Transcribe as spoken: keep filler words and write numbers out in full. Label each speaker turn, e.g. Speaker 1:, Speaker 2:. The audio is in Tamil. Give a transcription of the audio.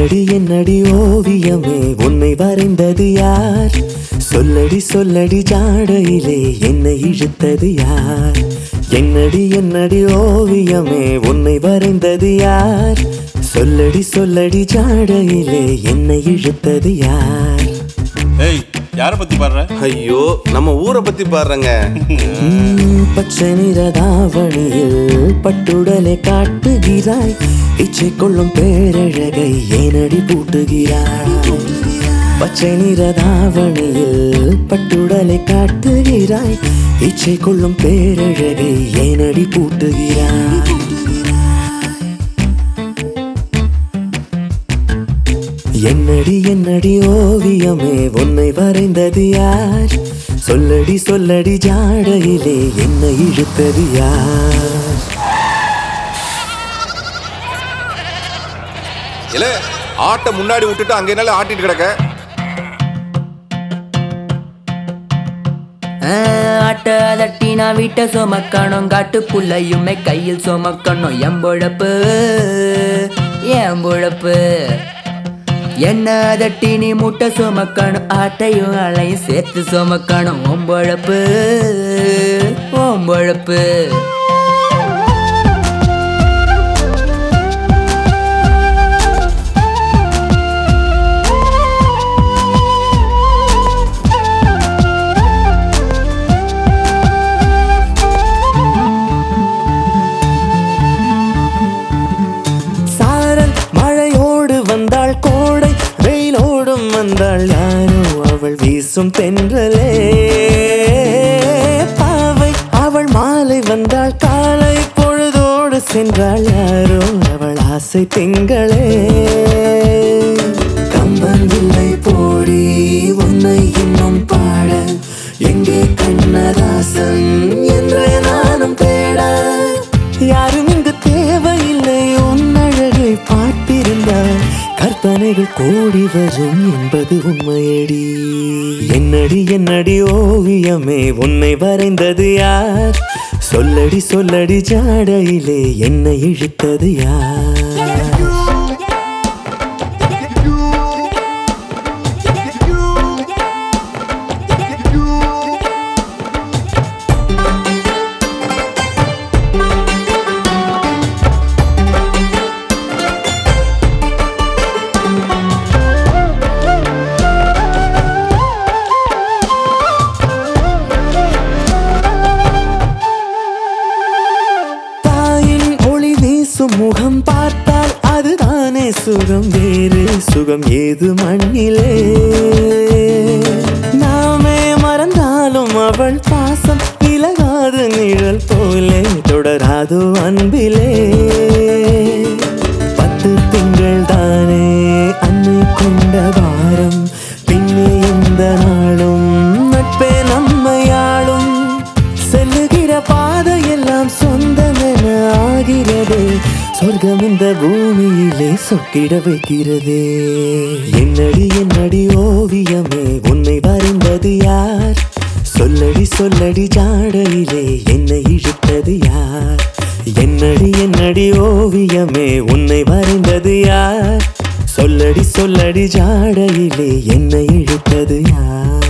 Speaker 1: என்னடி என்னடி ஓவியமே உன்னை வரைந்தது யார்? சொல்லடி சொல்லடி ஜாடையிலே என்னை இழுத்தது யார்? என்னடி என்னடி ஓவியமே உன்னை வரைந்தது யார்? சொல்லடி சொல்லடி ஜாடையிலே என்னை இழுத்தது யார்?
Speaker 2: ஏய், யார பத்தி பாடுற?
Speaker 3: ஐயோ, நம்ம ஊரை பத்தி பாடுறங்க.
Speaker 1: பச்சை நிற தாவணியில் பட்டுடலை காட்டுகிறாய், இச்சை கொள்ளும் பேரழகை ஏனடி பூட்டுகிறாய்? பச்சை நிற தாவணியில் பட்டுடலை காட்டுகிறாய், இச்சை கொள்ளும் பேரழகை ஏனடி பூட்டுகிறாய்? என்னடி என்னடி ஓவியமே உன்னை வரைந்தது யார்? சொல்லடி சொல்லடி ஜாடையிலே என்னை இழுத்தது யார்?
Speaker 3: இல்ல, ஆட்டை முன்னாடி விட்டுட்டு அங்க என்னால ஆட்டிட்டு கிடக்க.
Speaker 4: ஆட்ட அதட்டி நான் வீட்டை சுமக்கணும், காட்டுக்குள்ளையுமே கையில் சுமக்கணும். எம்பொழப்பு எம்பொழப்பு என்ன அதட்டி நீ முட்டை சுமக்கணும், ஆட்டையும் அலையும் சேர்த்து சுமக்கணும். ஒம்பொழப்பு ஒம்பொழப்பு
Speaker 1: கோடை வெயிலோடும் வந்தாள் யாரோ அவள் வீசும் தென்றலே. பாவை அவள் மாலை வந்தாள் காலை பொழுதோடு சென்றாள் யாரோ அவள் ஆசை திங்களே. கம்பன் வில்லை போடி உன்னை இன்னும் பாட, எங்கே கண்ணதாசன் என்றே நானும் தேட. யாரும் இங்கு தேவையில்லை, உன் அழகை பார்த்திருந்தால் கற்பனைகள் கோடி வரும் என்பது உண்மையடி. என்னடி என்னடி ஓவியமே உன்னை வரைந்தது யார்? சொல்லடி சொல்லடி ஜாடையிலே என்னை இழுத்தது யார்? முகம் பார்த்தால் அதுதானே சுகம், வேறு சுகம் ஏது மண்ணிலே. நாமே மறந்தாலும் அவள் பாசம் விலகாது, நிழல் போலே தொடராது அன்பிலே. பத்து திங்கள் தானே அன்னை கொண்ட பாரம், பின்னே இந்த நாளும் நட்பே நம்மையாளும். செல்லுகிற பாதையெல்லாம் சொந்தமென ஆகிறது, சொர்க்கம் இந்த பூமியிலே சொக்கிட வைக்கிறதே. என்னடி என்னடி ஓவியமே உன்னை வரைந்தது யார்? சொல்லடி சொல்லடி ஜாடையிலே என்னை இழுத்தது யார்? என்னடி என்னடி ஓவியமே உன்னை வரைந்தது யார்? சொல்லடி சொல்லடி ஜாடையிலே என்னை இழுத்தது யார்?